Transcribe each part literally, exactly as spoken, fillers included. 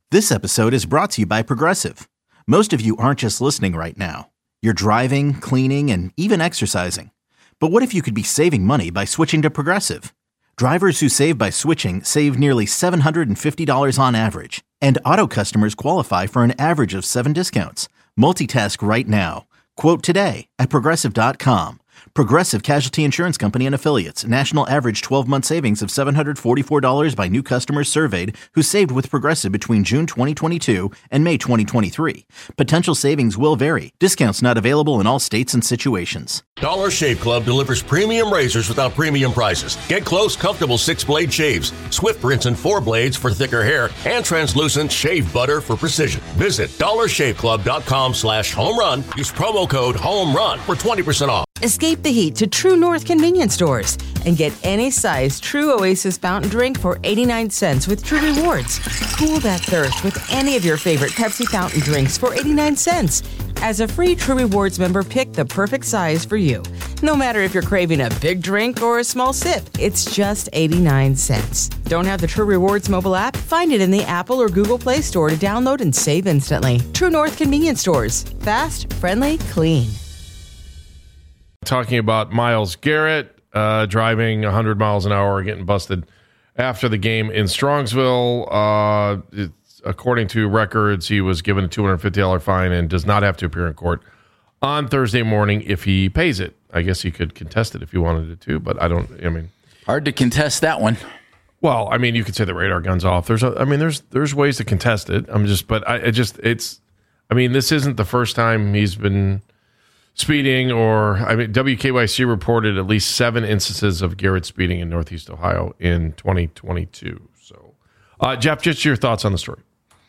This episode is brought to you by Progressive. Most of you aren't just listening right now. You're driving, cleaning, and even exercising. But what if you could be saving money by switching to Progressive? Drivers who save by switching save nearly seven hundred fifty dollars on average. And auto customers qualify for an average of seven discounts. Multitask right now. Quote today at Progressive dot com. Progressive Casualty Insurance Company and Affiliates. National average twelve-month savings of seven hundred forty-four dollars by new customers surveyed who saved with Progressive between June twenty twenty-two and May twenty twenty-three. Potential savings will vary. Discounts not available in all states and situations. Dollar Shave Club delivers premium razors without premium prices. Get close, comfortable six-blade shaves, swift rinse and four blades for thicker hair, and translucent shave butter for precision. Visit dollar shave club dot com slash home run. Use promo code HOMERUN for twenty percent off. Escape the heat to True North convenience stores and get any size True Oasis fountain drink for eighty-nine cents with True Rewards. Cool that thirst with any of your favorite Pepsi fountain drinks for eighty-nine cents. As a free True Rewards member, pick the perfect size for you. No matter if you're craving a big drink or a small sip, it's just eighty-nine cents. Don't have the True Rewards mobile app? Find it in the Apple or Google Play Store to download and save instantly. True North convenience stores. Fast, friendly, clean. Talking about Myles Garrett uh, driving one hundred miles an hour, getting busted after the game in Strongsville. Uh, it's, according to records, he was given a two hundred fifty dollars fine and does not have to appear in court on Thursday morning if he pays it. I guess he could contest it if he wanted it to, but I don't, I mean. Hard to contest that one. Well, I mean, you could say the radar gun's off. There's, a, I mean, there's there's ways to contest it. I'm just, but I, I just, it's, I mean, this isn't the first time he's been speeding, or I mean, W K Y C reported at least seven instances of Garrett speeding in Northeast Ohio in twenty twenty-two. So, uh, Jeff, just your thoughts on the story.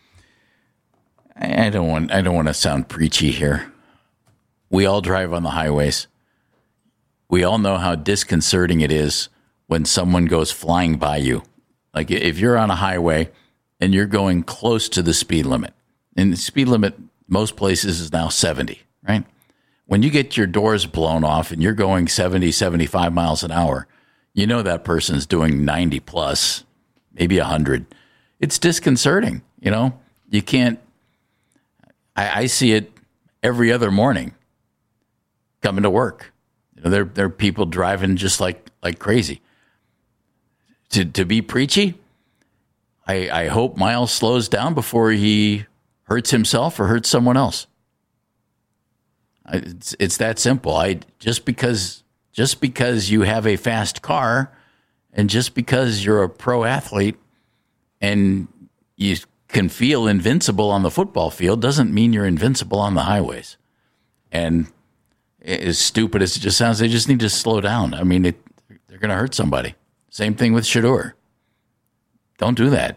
I don't want. I don't want to sound preachy here. We all drive on the highways. We all know how disconcerting it is when someone goes flying by you. Like if you're on a highway and you're going close to the speed limit, and the speed limit most places is now seventy, right? When you get your doors blown off and you're going seventy, seventy-five miles an hour, you know that person's doing ninety plus, maybe one hundred. It's disconcerting, you know? You can't... I, I see it every other morning coming to work. You know, there, there are people driving just like, like crazy. To, to be preachy, I, I hope Myles slows down before he hurts himself or hurts someone else. It's it's that simple. I just because just because you have a fast car, and just because you're a pro athlete, and you can feel invincible on the football field, doesn't mean you're invincible on the highways. And as stupid as it just sounds, they just need to slow down. I mean, it, they're going to hurt somebody. Same thing with Shedeur. Don't do that.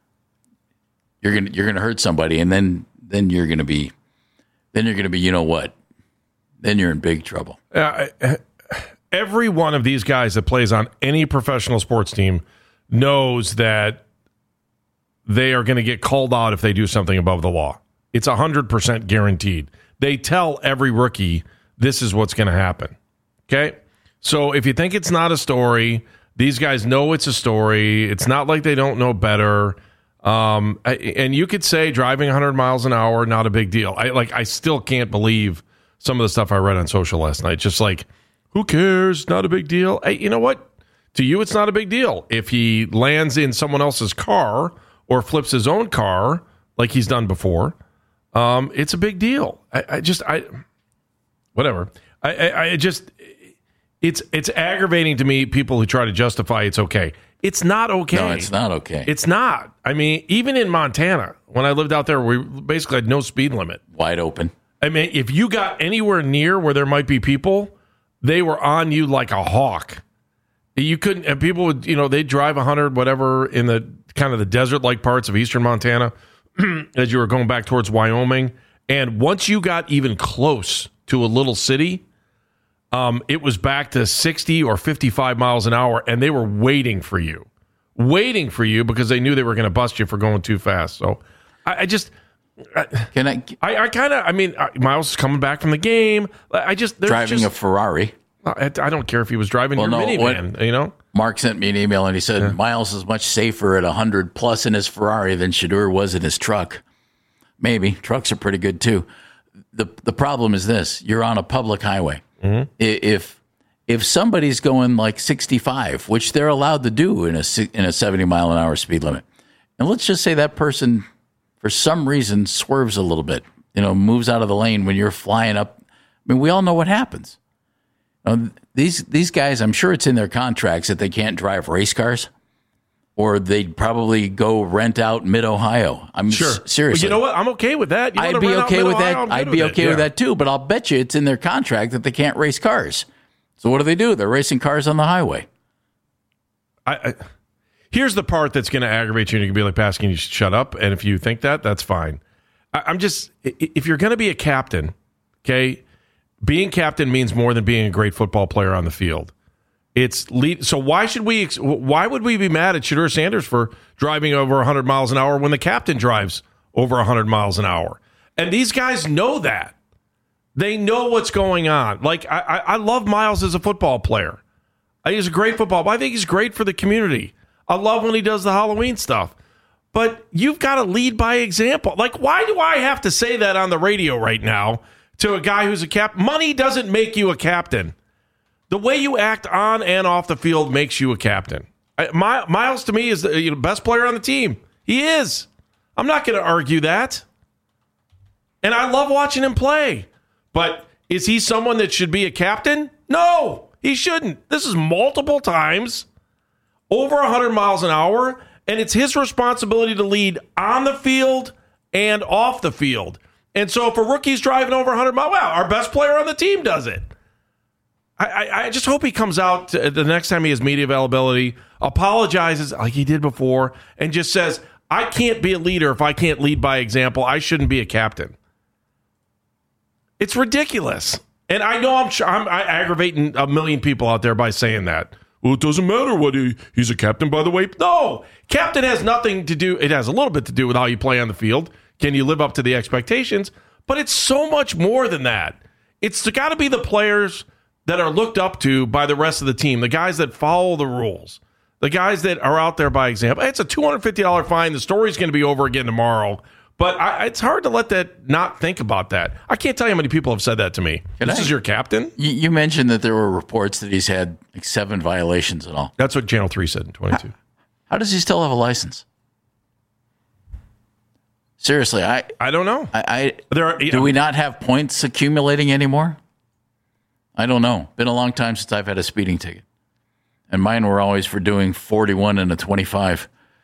You're gonna you're gonna hurt somebody, and then then you're gonna be then you're gonna be you know what. Then you're in big trouble. Uh, every one of these guys that plays on any professional sports team knows that they are going to get called out if they do something above the law. It's one hundred percent guaranteed. They tell every rookie this is what's going to happen. Okay? So if you think it's not a story, these guys know it's a story. It's not like they don't know better. Um, and you could say driving one hundred miles an hour, not a big deal. I like. I still can't believe some of the stuff I read on social last night. Just like, who cares? Not a big deal. Hey, you know what? To you, it's not a big deal. If he lands in someone else's car or flips his own car like he's done before, um, it's a big deal. I, I just, I, whatever. I, I, I just, it's it's aggravating to me, people who try to justify it's okay. It's not okay. No, it's not okay. It's not. I mean, even in Montana, when I lived out there, we basically had no speed limit. Wide open. I mean, if you got anywhere near where there might be people, they were on you like a hawk. You couldn't, and people would, you know, they'd drive one hundred, whatever, in the kind of the desert-like parts of eastern Montana as you were going back towards Wyoming. And once you got even close to a little city, um, it was back to sixty or fifty-five miles an hour, and they were waiting for you. Waiting for you because they knew they were going to bust you for going too fast. So I, I just... Can I? I, I kind of. I mean, Myles is coming back from the game. I just driving just, a Ferrari. I, I don't care if he was driving well, your no, minivan, what, you know? Mark sent me an email and he said yeah. Miles is much safer at one hundred plus in his Ferrari than Shedeur was in his truck. Maybe. Trucks are pretty good too. The the problem is this. You're on a public highway. Mm-hmm. If if somebody's going like sixty-five, which they're allowed to do in a in a seventy mile an hour speed limit, and let's just say that person for some reason swerves a little bit, you know, moves out of the lane when you're flying up. I mean, we all know what happens. You know, these these guys, I'm sure it's in their contracts that they can't drive race cars, or they'd probably go rent out Mid-Ohio. I'm sure. s- seriously. Well, you know what? I'm okay with that. You I'd be okay with that. I'm I'd be with okay it. with yeah. that too. But I'll bet you it's in their contract that they can't race cars. So what do they do? They're racing cars on the highway. I, I here's the part that's going to aggravate you, and you can be like, Paskin, you should shut up. And if you think that, that's fine. I, I'm just if you're going to be a captain, okay. Being captain means more than being a great football player on the field. It's lead. So why should we? Why would we be mad at Shedeur Sanders for driving over one hundred miles an hour when the captain drives over one hundred miles an hour? And these guys know that. They know what's going on. Like I, I, I love Miles as a football player. He's a great football. I think he's great for the community. I love when he does the Halloween stuff. But you've got to lead by example. Like, why do I have to say that on the radio right now? To a guy who's a cap, money doesn't make you a captain. The way you act on and off the field makes you a captain. I, My, Miles, to me, is the you know, best player on the team. He is. I'm not going to argue that. And I love watching him play. But is he someone that should be a captain? No, he shouldn't. This is multiple times, over one hundred miles an hour, and it's his responsibility to lead on the field and off the field. And so if a rookie's driving over one hundred miles, well, our best player on the team does it. I, I, I just hope he comes out to, the next time he has media availability, apologizes like he did before, and just says, I can't be a leader if I can't lead by example. I shouldn't be a captain. It's ridiculous. And I know I'm, I'm I aggravating a million people out there by saying that. Well, it doesn't matter what he, he's a captain, by the way. No, captain has nothing to do. It has a little bit to do with how you play on the field. Can you live up to the expectations? But it's so much more than that. It's got to be the players that are looked up to by the rest of the team, the guys that follow the rules, the guys that are out there by example. It's a two hundred fifty dollars fine. The story's going to be over again tomorrow. But I, it's hard to let that not think about that. I can't tell you how many people have said that to me. Can this I, is your captain? You, you mentioned that there were reports that he's had like seven violations and all. That's what Channel three said in twenty-two. How, how does he still have a license? Seriously, I I don't know. I, I there are, do know, we not have points accumulating anymore? I don't know. Been a long time since I've had a speeding ticket, and mine were always for doing forty-one and a twenty-five.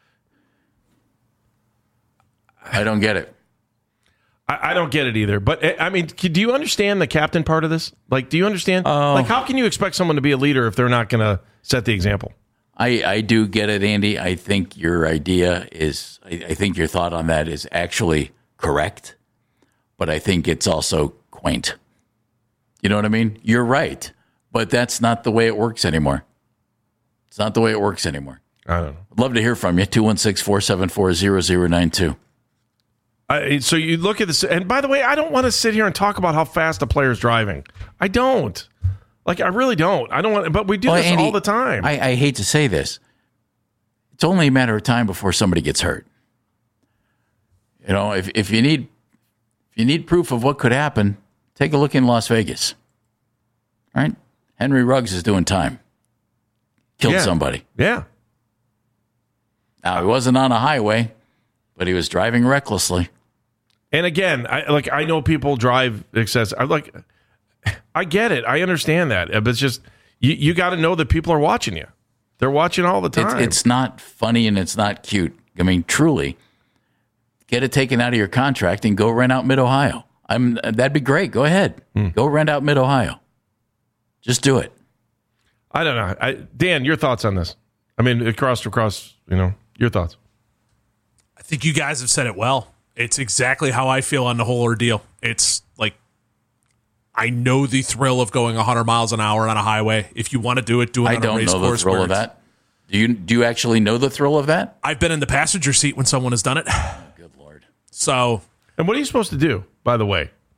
I don't get it. I, I don't get it either. But I mean, do you understand the captain part of this? Like, do you understand? Uh, like, how can you expect someone to be a leader if they're not going to set the example? I, I do get it, Andy. I think your idea is, I, I think your thought on that is actually correct, but I think it's also quaint. You know what I mean? You're right, but that's not the way it works anymore. It's not the way it works anymore. I don't know. I'd love to hear from you. two one six, four seven four, zero zero nine two. Uh, so you look at this, and by the way, I don't want to sit here and talk about how fast a player's driving. I don't. Like, I really don't. I don't want, but we do well, this Andy, all the time. I, I hate to say this. It's only a matter of time before somebody gets hurt. You know, if if you need if you need proof of what could happen, take a look in Las Vegas. All right? Henry Ruggs is doing time. Killed yeah. somebody. Yeah. Now, he wasn't on a highway, but he was driving recklessly. And again, I like I know people drive excess. I like I get it. I understand that. But it's just you, you got to know that people are watching you. They're watching all the time. It's, it's not funny and it's not cute. I mean, truly, get it taken out of your contract and go rent out Mid-Ohio. I'm that'd be great. Go ahead. Hmm. Go rent out Mid-Ohio. Just do it. I don't know. I, Dan, your thoughts on this? I mean, across across, you know, your thoughts. I think you guys have said it well. It's exactly how I feel on the whole ordeal. It's like, I know the thrill of going one hundred miles an hour on a highway. If you want to do it, do it I on a race course. I don't know the thrill of that. Do you do you actually know the thrill of that? I've been in the passenger seat when someone has done it. Oh, good Lord. So. And what are you supposed to do, by the way?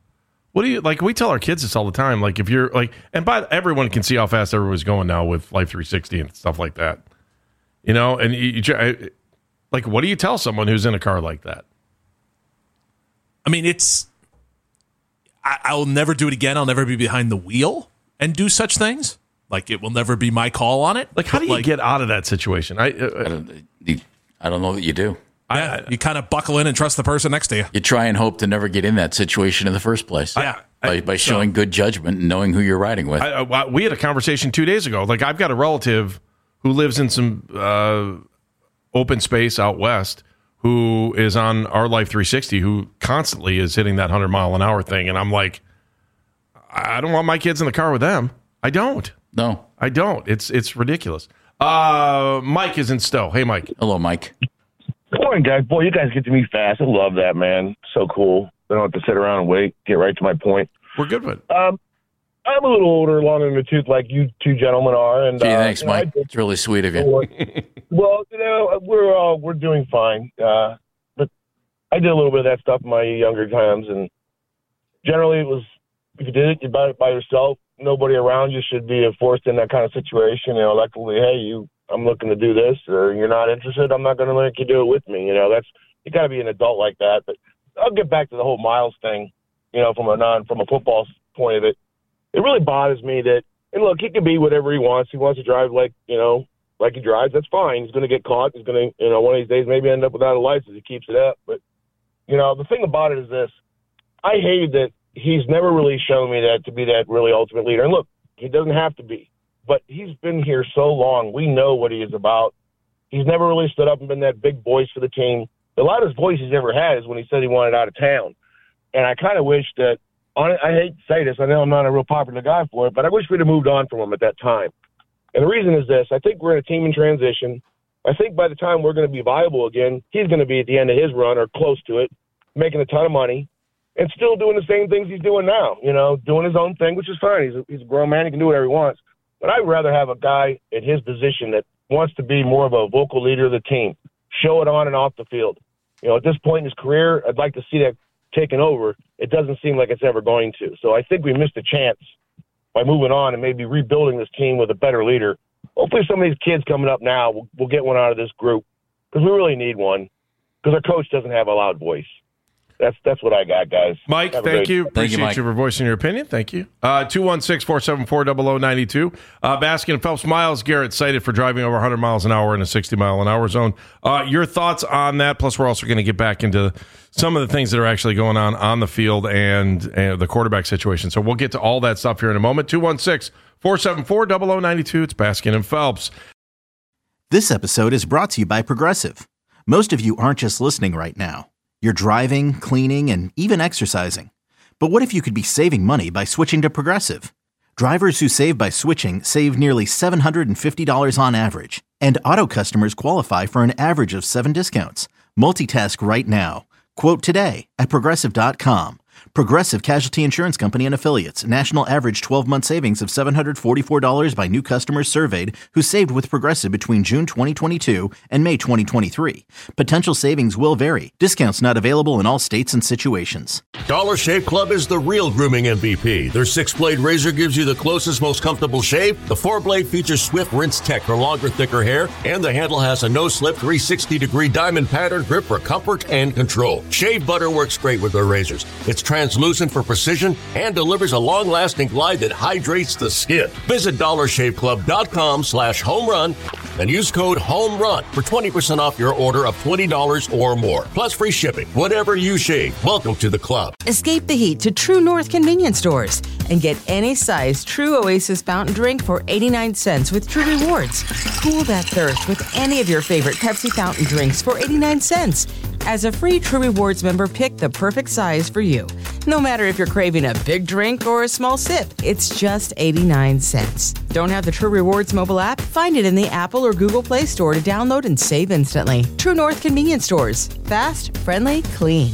What do you like? We tell our kids this all the time. Like, if you're like, and by everyone can see how fast everyone's going now with Life three sixty and stuff like that, you know. And you, you like, what do you tell someone who's in a car like that? I mean, it's. I, I'll never do it again. I'll never be behind the wheel and do such things. Like, it will never be my call on it. Like, how do you like, get out of that situation? I, uh, I don't, you, I don't know that you do. Yeah, you kind of buckle in and trust the person next to you. You try and hope to never get in that situation in the first place. Yeah. By, by showing so, good judgment and knowing who you're riding with. I, I, we had a conversation two days ago. Like, I've got a relative who lives in some uh, open space out west who is on our Life three sixty, who constantly is hitting that one hundred mile an hour thing. And I'm like, I don't want my kids in the car with them. I don't. No. I don't. It's it's ridiculous. Uh, Mike is in Stowe. Hey, Mike. Hello, Mike. Good morning, guys. Boy, you guys get to me fast. I love that, man. So cool. I don't have to sit around and wait. Get right to my point. We're good with it. Um, I'm a little older, long in the tooth, like you two gentlemen are. And Gee, uh, thanks, you know, Mike. I, It's really sweet of you. well, you know, we're uh, we're doing fine. Uh, but I did a little bit of that stuff in my younger times, and generally, it was if you did it, you did it by yourself. Nobody around you should be forced in that kind of situation. You know, like, hey, you. I'm looking to do this, or you're not interested, I'm not going to make you do it with me. You know, that's you got to be an adult like that. But I'll get back to the whole Miles thing. You know, from a non from a football point of it, it really bothers me that. And look, he can be whatever he wants. He wants to drive like you know, like he drives. That's fine. He's going to get caught. He's going to, you know, one of these days maybe end up without a license. He keeps it up. But you know, the thing about it is this: I hated that he's never really shown me that to be that really ultimate leader. And look, he doesn't have to be. But he's been here so long. We know what he is about. He's never really stood up and been that big voice for the team. The loudest voice he's ever had is when he said he wanted out of town. And I kind of wish that, on I hate to say this, I know I'm not a real popular guy for it, but I wish we'd have moved on from him at that time. And the reason is this. I think we're in a team in transition. I think by the time we're going to be viable again, he's going to be at the end of his run or close to it, making a ton of money, and still doing the same things he's doing now, you know, doing his own thing, which is fine. He's a, he's a grown man. He can do whatever he wants. But I'd rather have a guy in his position that wants to be more of a vocal leader of the team, show it on and off the field. You know, at this point in his career, I'd like to see that taken over. It doesn't seem like it's ever going to. So I think we missed a chance by moving on and maybe rebuilding this team with a better leader. Hopefully some of these kids coming up now, we'll, we'll get one out of this group because we really need one because our coach doesn't have a loud voice. That's that's what I got, guys. Mike, thank you. Thank Appreciate you, Mike. you for voicing your opinion. Thank you. Uh, two one six, four seven four, zero zero nine two. Uh, Baskin and Phelps, Myles Garrett cited for driving over one hundred miles an hour in a sixty mile an hour zone. Uh, your thoughts on that? Plus, we're also going to get back into some of the things that are actually going on on the field and, and the quarterback situation. So we'll get to all that stuff here in a moment. two one six, four seven four, zero zero nine two. It's Baskin and Phelps. This episode is brought to you by Progressive. Most of you aren't just listening right now. You're driving, cleaning, and even exercising. But what if you could be saving money by switching to Progressive? Drivers who save by switching save nearly seven hundred fifty dollars on average. And auto customers qualify for an average of seven discounts. Multitask right now. Quote today at Progressive dot com. Progressive Casualty Insurance Company and Affiliates. National average twelve-month savings of seven hundred forty-four dollars by new customers surveyed who saved with Progressive between June twenty twenty-two and May twenty twenty-three. Potential savings will vary. Discounts not available in all states and situations. Dollar Shave Club is the real grooming M V P. Their six-blade razor gives you the closest, most comfortable shave. The four-blade features Swift Rinse Tech for longer, thicker hair. And the handle has a no-slip three hundred sixty degree diamond pattern grip for comfort and control. Shave butter works great with their razors. It's translucent for precision and delivers a long-lasting glide that hydrates the skin. Visit dollar shave club dot com slash home run and use code HOMERUN for twenty percent off your order of twenty dollars or more. Plus free shipping. Whatever you shave, welcome to the club. Escape the heat to True North convenience stores and get any size True Oasis fountain drink for eighty-nine cents with True Rewards. Cool that thirst with any of your favorite Pepsi fountain drinks for eighty-nine cents. As a free True Rewards member, pick the perfect size for you. No matter if you're craving a big drink or a small sip, it's just eighty-nine cents. Don't have the True Rewards mobile app? Find it in the Apple or Google Play Store to download and save instantly. True North convenience stores. Fast, friendly, clean.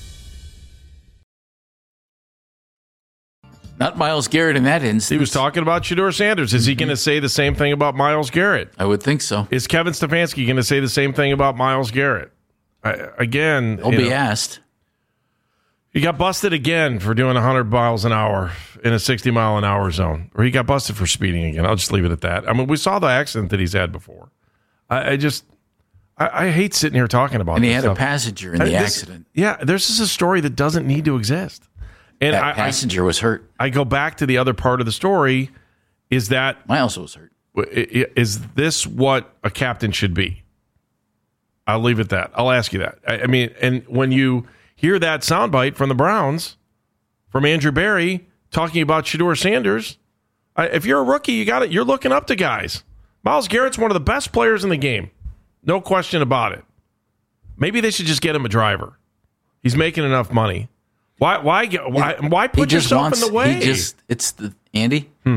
Not Myles Garrett in that instance. He was talking about Shedeur Sanders. Is he going to say the same thing about Myles Garrett? I would think so. Is Kevin Stefanski going to say the same thing about Myles Garrett? I, again, He'll be know, asked. He got busted again for doing one hundred miles an hour in a sixty mile an hour zone, or he got busted for speeding again. I'll just leave it at that. I mean, we saw the accident that he's had before. I, I just, I, I hate sitting here talking about. And this he had stuff. a passenger in the I, this, accident. Yeah, this is a story that doesn't need to exist. And That I, passenger I, was hurt. I go back to the other part of the story. Is that Miles was hurt. is this what a captain should be? I'll leave it at that. I'll ask you that. I, I mean, and when you hear that soundbite from the Browns, from Andrew Berry talking about Shedeur Sanders, I, if you're a rookie, you got it. You're looking up to guys. Myles Garrett's one of the best players in the game, no question about it. Maybe they should just get him a driver. He's making enough money. Why? Why? Why? Why put yourself wants, in the way? He just, it's the Andy. Hmm.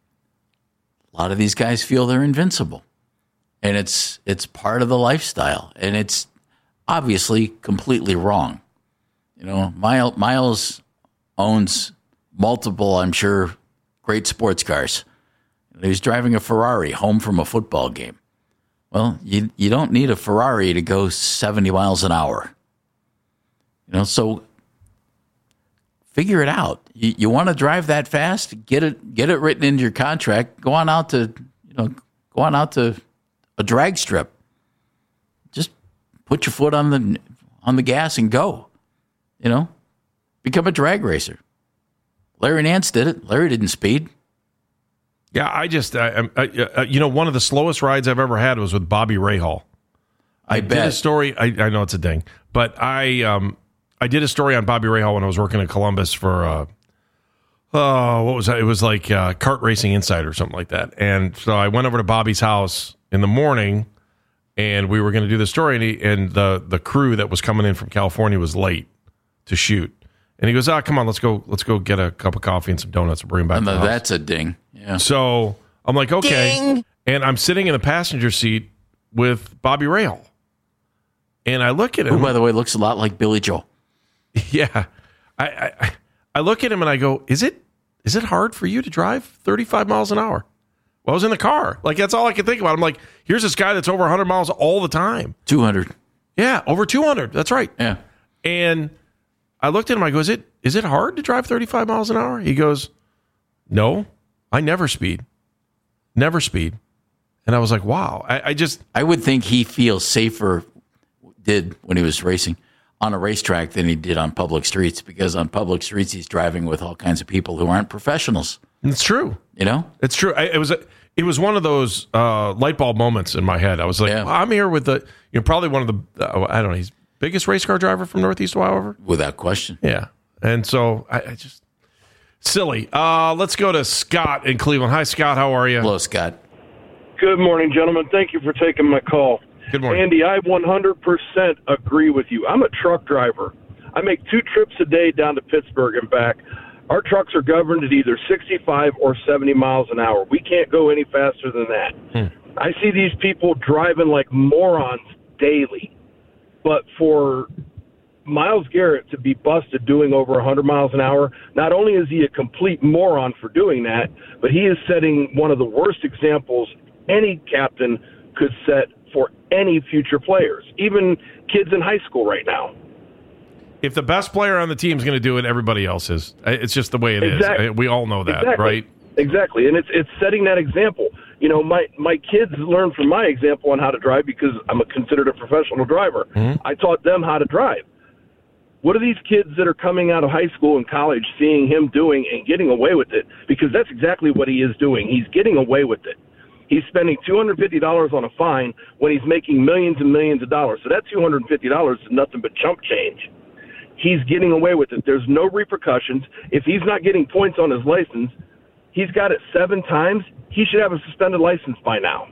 A lot of these guys feel they're invincible, and it's it's part of the lifestyle, and it's obviously completely wrong. You know, Miles, Miles owns multiple, I'm sure, great sports cars. He's driving a Ferrari home from a football game. Well, you you don't need a Ferrari to go seventy miles an hour. You know, so figure it out. You, you want to drive that fast? Get it get it written into your contract. Go on out to you know go on out to a drag strip. Just put your foot on the on the gas and go. You know, become a drag racer. Larry Nance did it. Larry didn't speed. Yeah, I just, I, I, I, you know, one of the slowest rides I've ever had was with Bobby Rahal. I, I did bet. a story. I, I know it's a ding, but I, um, I did a story on Bobby Rahal when I was working in Columbus for, uh, oh, what was that? It was like uh, Kart Racing Insider or something like that. And so I went over to Bobby's house in the morning, and we were going to do the story, and, he, and the the crew that was coming in from California was late to shoot. And he goes, "Ah, come on, let's go, let's go get a cup of coffee and some donuts and bring them back." And to the house. that's a ding. Yeah. So I'm like, okay. Ding. And I'm sitting in the passenger seat with Bobby Rahal. And I look at him. Who, by the way, looks a lot like Billy Joel. Yeah. I, I I look at him and I go, is it is it hard for you to drive thirty-five miles an hour? Well, I was in the car. Like, that's all I could think about. I'm like, here's this guy that's over one hundred miles all the time. two hundred. Yeah, over two hundred. That's right. Yeah. And I looked at him. I go, is it is it hard to drive thirty-five miles an hour? He goes, no, I never speed. Never speed. And I was like, wow. I, I just... I would think he feels safer, did when he was racing, on a racetrack than he did on public streets, because on public streets he's driving with all kinds of people who aren't professionals. It's true. You know? It's true. I, it was a, it was one of those uh, light bulb moments in my head. I was like, Yeah. well, I'm here with the, you know, probably one of the, uh, I don't know, he's biggest race car driver from Northeast Ohio ever. Without question. Yeah. And so I, I just, silly. Uh, let's go to Scott in Cleveland. Hi, Scott. How are you? Hello, Scott. Good morning, gentlemen. Thank you for taking my call. Good morning. Andy, I one hundred percent agree with you. I'm a truck driver. I make two trips a day down to Pittsburgh and back. Our trucks are governed at either sixty-five or seventy miles an hour. We can't go any faster than that. Hmm. I see these people driving like morons daily. But for Myles Garrett to be busted doing over one hundred miles an hour, not only is he a complete moron for doing that, but he is setting one of the worst examples any captain could set for any future players, even kids in high school right now. If the best player on the team is going to do it, everybody else is. It's just the way it Exactly. is. We all know that, Exactly. right? Exactly, and it's it's setting that example. You know, my my kids learn from my example on how to drive because I'm a, considered a professional driver. Mm-hmm. I taught them how to drive. What are these kids that are coming out of high school and college seeing him doing and getting away with it? Because that's exactly what he is doing. He's getting away with it. He's spending two hundred fifty dollars on a fine when he's making millions and millions of dollars. So that two hundred fifty dollars is nothing but chump change. He's getting away with it. There's no repercussions. If he's not getting points on his license, he's got it seven times. He should have a suspended license by now.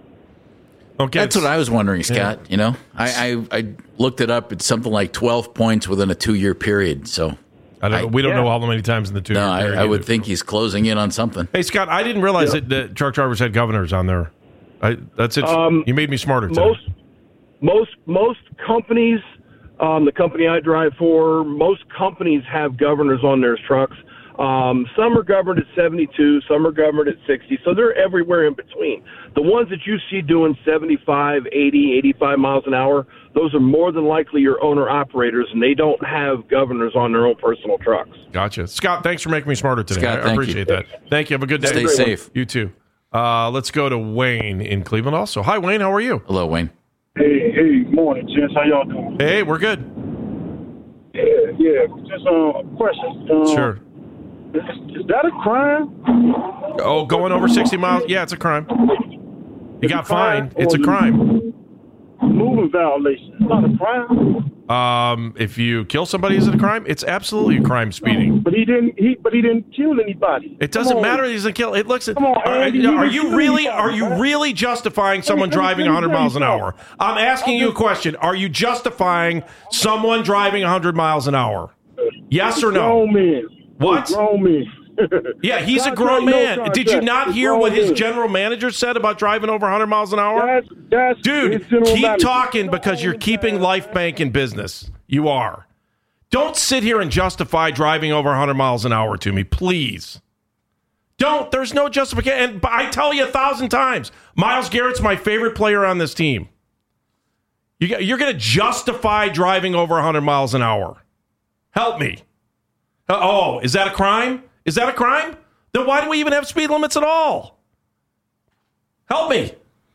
Okay, That's what I was wondering, Scott. Yeah. You know, I, I I looked it up. It's something like twelve points within a two-year period. So I don't, I, we don't yeah. know how many times in the two. no, I, period I would either. think he's closing in on something. Hey, Scott, I didn't realize Yeah. that, that truck drivers had governors on there. I, that's it. Um, you made me smarter today. Most most most companies, um, the company I drive for, most companies have governors on their trucks. Um, some are governed at seventy-two, some are governed at sixty, so they're everywhere in between. The ones that you see doing seventy-five, eighty, eighty-five miles an hour, those are more than likely your owner-operators, and they don't have governors on their own personal trucks. Gotcha. Scott, thanks for making me smarter today. Scott, I thank appreciate you. that. Thank you. Have a good day. Stay safe. You too. Uh, let's go to Wayne in Cleveland also. Hi, Wayne. How are you? Hello, Wayne. Hey, hey, morning, gents. How y'all doing? Hey, we're good. Yeah, yeah. Just uh, a question. Uh, Sure. Is, is that a crime? Oh, going over sixty miles? Yeah, it's a crime. You got fined. It's a crime. Moving violation. It's not a crime. Um, if you kill somebody, is it a crime? It's absolutely a crime. Speeding. But he didn't. He but he didn't kill anybody. It doesn't Come on. matter. He's a kill. It looks. Come on, are, Andy, are you you didn't really? kill Are you anybody, really justifying someone Let me- driving let me one hundred tell you miles an hour? something. I'm asking you a question. Are you justifying someone driving one hundred miles an hour? Yes or no? Grown men. What? Grown men. Yeah, he's a Contract, grown no man. contract. Did you not It's hear grown what his men. general manager said about driving over one hundred miles an hour? That's, that's Dude, his general keep manager. talking because you're keeping Life Bank in business. You are. Don't sit here and justify driving over one hundred miles an hour to me, please. Don't. There's no justification. And I tell you a thousand times, Myles Garrett's my favorite player on this team. You got- You're going to justify driving over one hundred miles an hour. Help me. Uh, Oh, is that a crime? Is that a crime? Then why do we even have speed limits at all? Help me.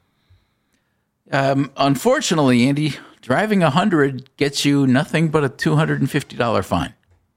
Um, unfortunately, Andy, driving one hundred gets you nothing but a two hundred fifty dollars fine.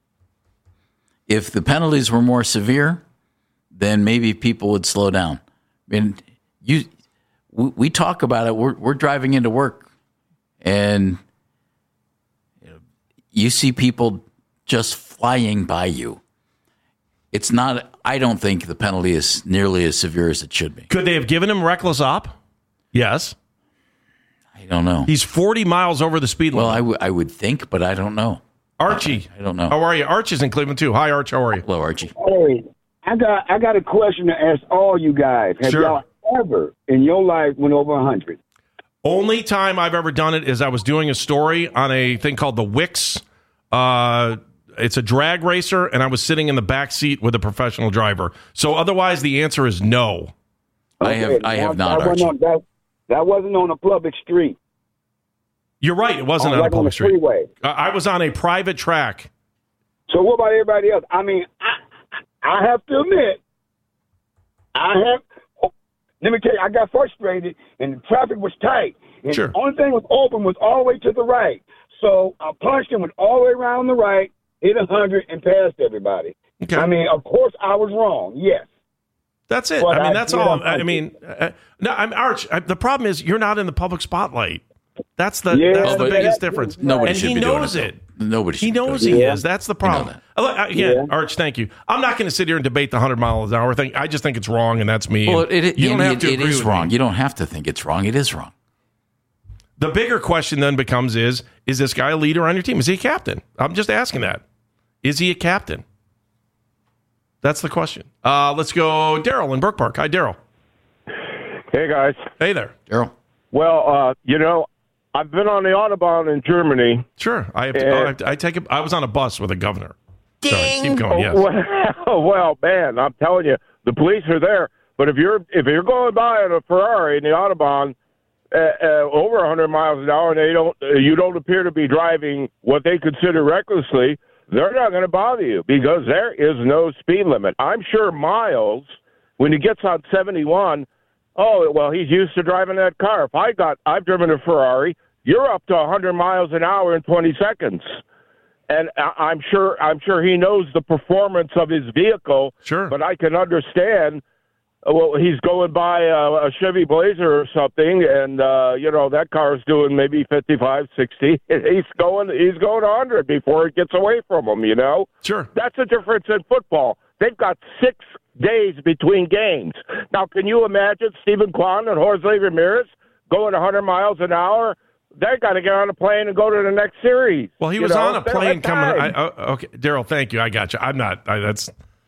If the penalties were more severe, then maybe people would slow down. I mean, you, we, we talk about it. We're, we're driving into work, and you know, you see people just flying by you. It's not, I don't think the penalty is nearly as severe as it should be. Could they have given him reckless op? Yes. I don't know. He's forty miles over the speed limit. Well, I, w- I would think, but I don't know. Archie. I don't know. How are you? Arch is in Cleveland, too. Hi, Arch. How are you? Hello, Archie. Hey, I got I got a question to ask all you guys. Have Sure. y'all ever in your life went over a hundred? Only time I've ever done it is I was doing a story on a thing called the Wix. Uh, it's a drag racer, and I was sitting in the back seat with a professional driver. So otherwise, the answer is no. I have I have that, not, that Archie. wasn't on, that, that wasn't on a public street. You're right. It wasn't Oh, on a like on public the street. freeway. Uh, I was on a private track. So what about everybody else? I mean, I, I have to admit, I have. Oh, let me tell you, I got frustrated, and the traffic was tight. And Sure. the only thing was open was all the way to the right. So I punched and went all the way around the right, hit a hundred, and passed everybody. Okay. I mean, of course, I was wrong. Yes. That's it. But I mean, I that's did all. on I purpose. mean, uh, no, I'm Arch. I, the problem is you're not in the public spotlight. That's the Yeah, that's the but biggest that- difference. Nobody and should he be doing knows it. it. though. Nobody should He be doing knows it. he Yeah. is. That's the I know problem. that. Uh, look, Again, Yeah. Arch, thank you. I'm not going to sit here and debate the one hundred miles an hour thing. I just think it's wrong, and that's me. Well, And it, it, you don't Andy, have to it, it agree is with wrong. me. You don't have to think it's wrong. It is wrong. The bigger question then becomes: Is is this guy a leader on your team? Is he a captain? I'm just asking that. Is he a captain? That's the question. Uh, let's go, Daryl in Brook Park. Hi, Daryl. Hey, guys. Hey there. Daryl. Well, uh, you know, I've been on the Autobahn in Germany. Sure. I have to. Uh, oh, I, have to I take. A, I was on a bus with a governor. Sorry, keep going. Yes. Well, well, man, I'm telling you, the police are there. But if you're if you're going by in a Ferrari in the Autobahn uh, uh, over one hundred miles an hour, and they don't, uh, you don't appear to be driving what they consider recklessly, they're not going to bother you because there is no speed limit. I'm sure Miles, when he gets on seventy-one, oh well, he's used to driving that car. If I got, I've driven a Ferrari. You're up to one hundred miles an hour in twenty seconds. And I- I'm sure I'm sure he knows the performance of his vehicle. Sure. But I can understand. uh, Well, he's going by a, a Chevy Blazer or something, and uh, you know that car is doing maybe fifty-five, sixty. He's going he's going one hundred before it gets away from him. You know. Sure. That's the difference in football. They've got six days between games. Now, can you imagine Stephen Kwan and Jorge Ramirez going one hundred miles an hour? They got to get on a plane and go to the next series. Well, he You was know, on a they don't plane have coming. I, time. oh, okay, Daryl, thank you. I got you. I'm not. I, that's.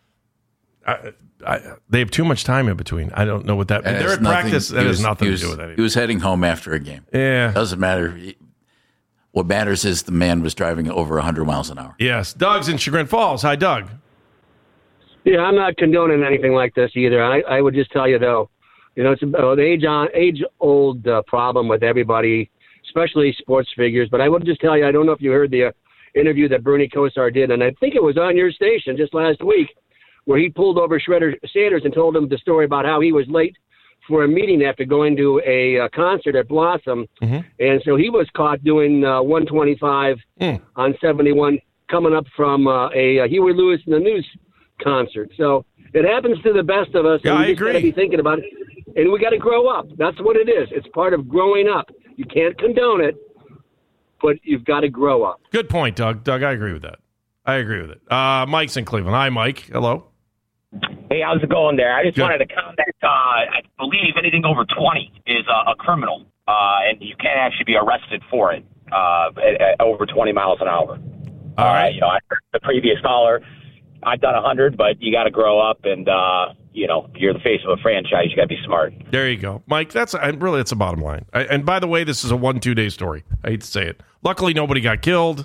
I, I, they have too much time in between. I don't know what that. That They're has at nothing- practice. he That was- has nothing he was- to do with He anything. was heading home after a game. Yeah. Doesn't matter. What matters is the man was driving over one hundred miles an hour. Yes. Doug's in Chagrin Falls. Hi, Doug. Yeah, I'm not condoning anything like this either. I, I would just tell you though, you know, it's an age on age old uh, problem with everybody especially sports figures. But I will just tell you, I don't know if you heard the uh, interview that Bernie Kosar did, and I think it was on your station just last week, where he pulled over Shredder Sanders and told him the story about how he was late for a meeting after going to a uh, concert at Blossom. Mm-hmm. And so he was caught doing uh, one twenty-five mm. on seventy-one coming up from uh, a uh, Huey Lewis and the News concert. So it happens to the best of us. Yeah, and we I just agree. got to be thinking about it. And we got to grow up. That's what it is. It's part of growing up. You can't condone it, but you've got to grow up. Good point, Doug. Doug, I agree with that. I agree with it. Uh, Mike's in Cleveland. Hi, Mike. Hello. Hey, how's it going there? I just Good. wanted to comment. Uh, I believe anything over twenty is uh, a criminal, uh, and you can't actually be arrested for it uh, at, at over twenty miles an hour. All right. Uh, you know, I heard the previous caller, I've done one hundred, but you got to grow up, and uh, you know, you're the face of a franchise. You got to be smart. There you go, Mike. That's and really that's the bottom line. I, and by the way, this is a one two day story. I hate to say it. Luckily, nobody got killed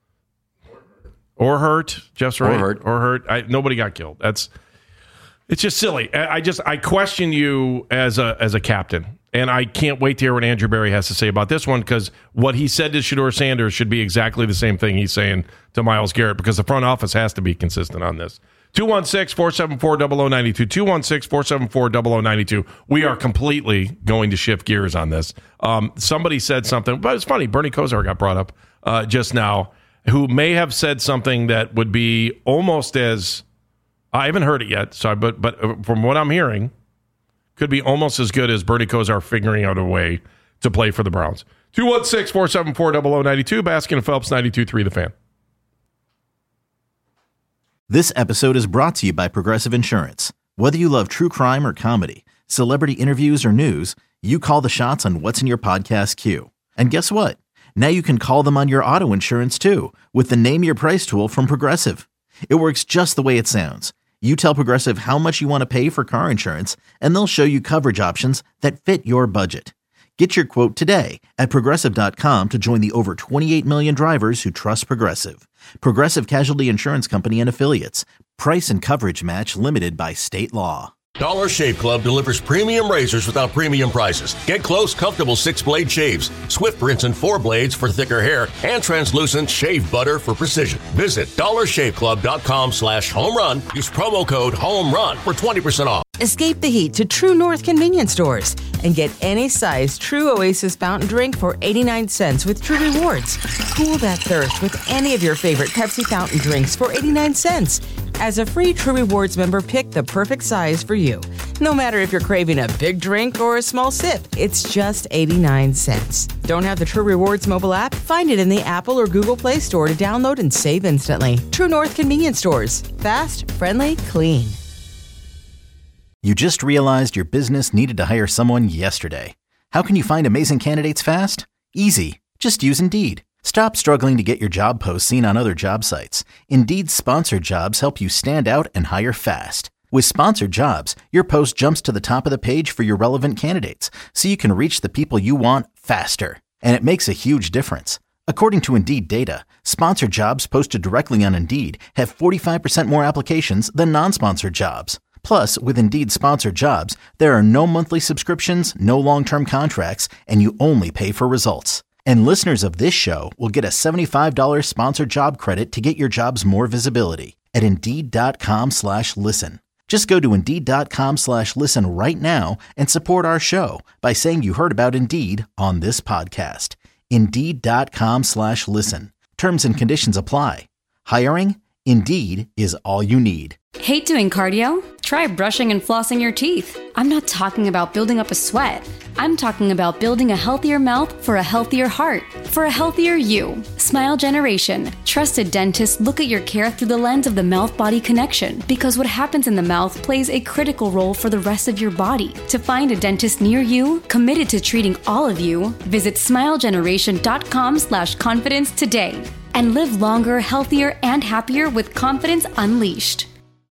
or hurt. Jeff's right. Or hurt. Or hurt. I, nobody got killed. That's. It's just silly. I I just I question you as a as a captain, and I can't wait to hear what Andrew Berry has to say about this one, because what he said to Shedeur Sanders should be exactly the same thing he's saying to Myles Garrett, because the front office has to be consistent on this. two one six, four seven four, zero zero nine two. two one six, four seven four, zero zero nine two. We are completely going to shift gears on this. Um, somebody said something, but it's funny. Bernie Kosar got brought up uh, just now, who may have said something that would be almost as, I haven't heard it yet, so I, but but from what I'm hearing, could be almost as good as Bernie Kosar figuring out a way to play for the Browns. two one six, four seven four, zero zero nine two. Baskin and Phelps, ninety-two point three The Fan. This episode is brought to you by Progressive Insurance. Whether you love true crime or comedy, celebrity interviews or news, you call the shots on what's in your podcast queue. And guess what? Now you can call them on your auto insurance too, with the Name Your Price tool from Progressive. It works just the way it sounds. You tell Progressive how much you want to pay for car insurance, and they'll show you coverage options that fit your budget. Get your quote today at Progressive dot com to join the over twenty-eight million drivers who trust Progressive. Progressive Casualty Insurance Company and Affiliates. Price and coverage match limited by state law. Dollar Shave Club delivers premium razors without premium prices. Get close, comfortable six-blade shaves, Swift rinse and four blades for thicker hair, and translucent shave butter for precision. Visit dollar shave club dot com slash home run. Use promo code HOMERUN for twenty percent off. Escape the heat to True North convenience stores and get any size True Oasis fountain drink for eighty-nine cents with True Rewards. Cool that thirst with any of your favorite Pepsi fountain drinks for eighty-nine cents. As a free True Rewards member, pick the perfect size for you. No matter if you're craving a big drink or a small sip, it's just eighty-nine cents. Don't have the True Rewards mobile app? Find it in the Apple or Google Play Store to download and save instantly. True North convenience stores. Fast, friendly, clean. You just realized your business needed to hire someone yesterday. How can you find amazing candidates fast? Easy. Just use Indeed. Stop struggling to get your job posts seen on other job sites. Indeed's sponsored jobs help you stand out and hire fast. With sponsored jobs, your post jumps to the top of the page for your relevant candidates, so you can reach the people you want faster. And it makes a huge difference. According to Indeed data, sponsored jobs posted directly on Indeed have forty-five percent more applications than non-sponsored jobs. Plus, with Indeed sponsored jobs, there are no monthly subscriptions, no long-term contracts, and you only pay for results. And listeners of this show will get a seventy-five dollars sponsored job credit to get your jobs more visibility at Indeed.com slash listen. Just go to Indeed.com slash listen right now and support our show by saying you heard about Indeed on this podcast. Indeed.com slash listen. Terms and conditions apply. Hiring? Indeed is all you need. Hate doing cardio? Try brushing and flossing your teeth. I'm not talking about building up a sweat. I'm talking about building a healthier mouth for a healthier heart, for a healthier you. Smile Generation. Trusted dentists look at your care through the lens of the mouth-body connection, because what happens in the mouth plays a critical role for the rest of your body. To find a dentist near you, committed to treating all of you, visit smilegeneration.com slash confidence today. And live longer, healthier, and happier with confidence unleashed.